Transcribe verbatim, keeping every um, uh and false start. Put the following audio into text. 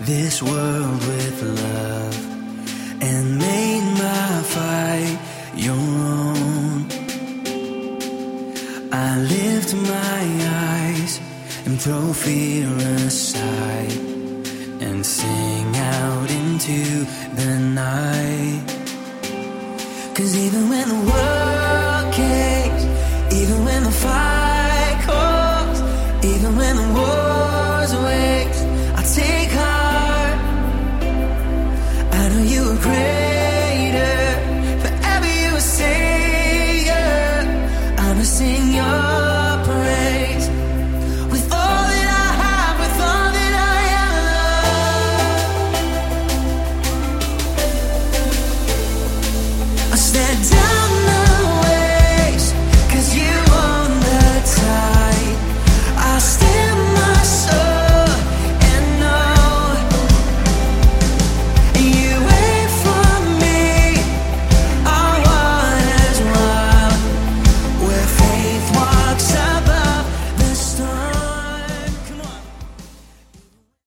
this world with love and made my fight your own. I lift my eyes and throw fear aside and sing out into the night. 'Cause even when the world caves, even when the fire